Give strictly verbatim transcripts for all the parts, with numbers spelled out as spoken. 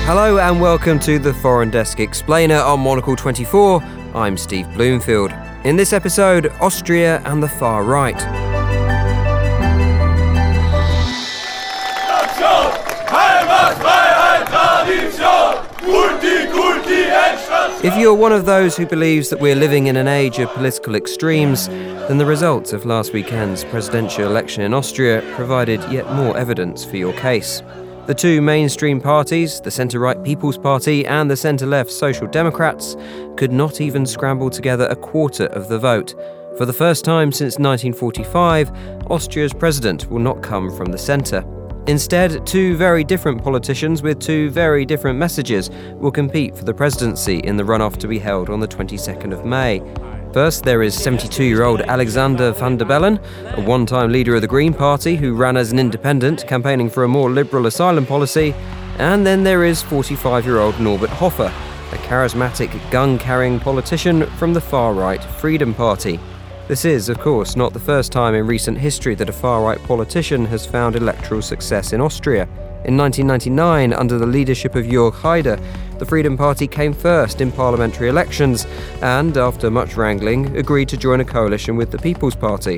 Hello and welcome to the Foreign Desk Explainer on Monocle twenty-four. I'm Steve Bloomfield. In this episode, Austria and the far right. If you're one of those who believes that we're living in an age of political extremes, then the results of last weekend's presidential election in Austria provided yet more evidence for your case. The two mainstream parties, the centre-right People's Party and the centre-left Social Democrats, could not even scramble together a quarter of the vote. For the first time since nineteen forty-five, Austria's president will not come from the centre. Instead, two very different politicians with two very different messages will compete for the presidency in the runoff to be held on the twenty-second of May. First, there is seventy-two-year-old Alexander Van der Bellen, a one-time leader of the Green Party who ran as an independent, campaigning for a more liberal asylum policy. And then there is forty-five-year-old Norbert Hofer, a charismatic, gun-carrying politician from the far-right Freedom Party. This is, of course, not the first time in recent history that a far-right politician has found electoral success in Austria. In nineteen ninety-nine, under the leadership of Jörg Haider, the Freedom Party came first in parliamentary elections and, after much wrangling, agreed to join a coalition with the People's Party.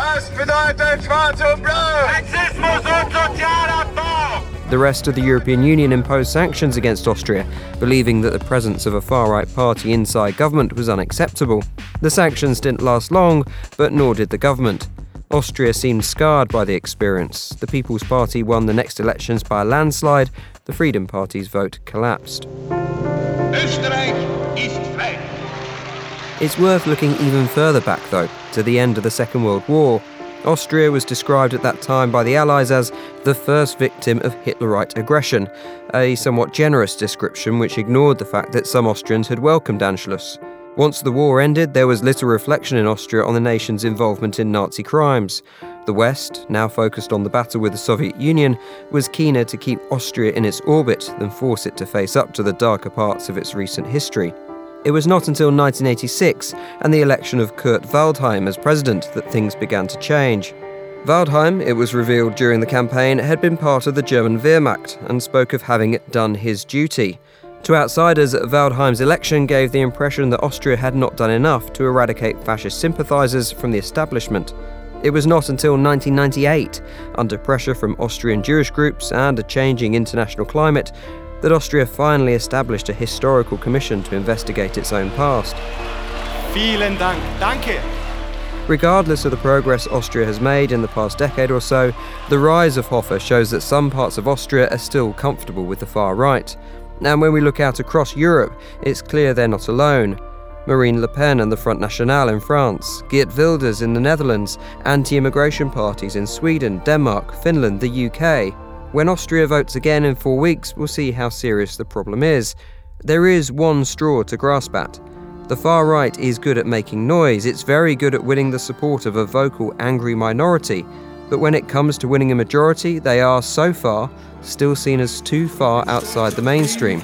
The rest of the European Union imposed sanctions against Austria, believing that the presence of a far-right party inside government was unacceptable. The sanctions didn't last long, but nor did the government. Austria seemed scarred by the experience. The People's Party won the next elections by a landslide. The Freedom Party's vote collapsed. Österreich ist frei. It's worth looking even further back, though, to the end of the Second World War. Austria was described at that time by the Allies as the first victim of Hitlerite aggression, a somewhat generous description which ignored the fact that some Austrians had welcomed Anschluss. Once the war ended, there was little reflection in Austria on the nation's involvement in Nazi crimes. The West, now focused on the battle with the Soviet Union, was keener to keep Austria in its orbit than force it to face up to the darker parts of its recent history. It was not until nineteen eighty-six and the election of Kurt Waldheim as president that things began to change. Waldheim, it was revealed during the campaign, had been part of the German Wehrmacht and spoke of having done his duty. To outsiders, Waldheim's election gave the impression that Austria had not done enough to eradicate fascist sympathisers from the establishment. It was not until nineteen ninety-eight, under pressure from Austrian Jewish groups and a changing international climate, that Austria finally established a historical commission to investigate its own past. Vielen Dank. Danke. Regardless of the progress Austria has made in the past decade or so, the rise of Hofer shows that some parts of Austria are still comfortable with the far right. And when we look out across Europe, it's clear they're not alone. Marine Le Pen and the Front National in France, Geert Wilders in the Netherlands, anti-immigration parties in Sweden, Denmark, Finland, the U K. When Austria votes again in four weeks, we'll see how serious the problem is. There is one straw to grasp at. The far right is good at making noise, it's very good at winning the support of a vocal, angry minority. But when it comes to winning a majority, they are, so far, still seen as too far outside the mainstream.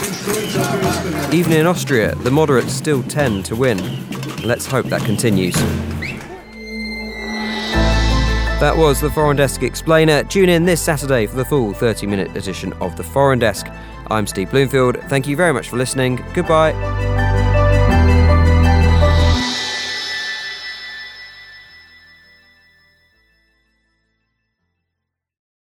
Even in Austria, the moderates still tend to win. Let's hope that continues. That was the Foreign Desk Explainer. Tune in this Saturday for the full thirty-minute edition of the Foreign Desk. I'm Steve Bloomfield. Thank you very much for listening. Goodbye.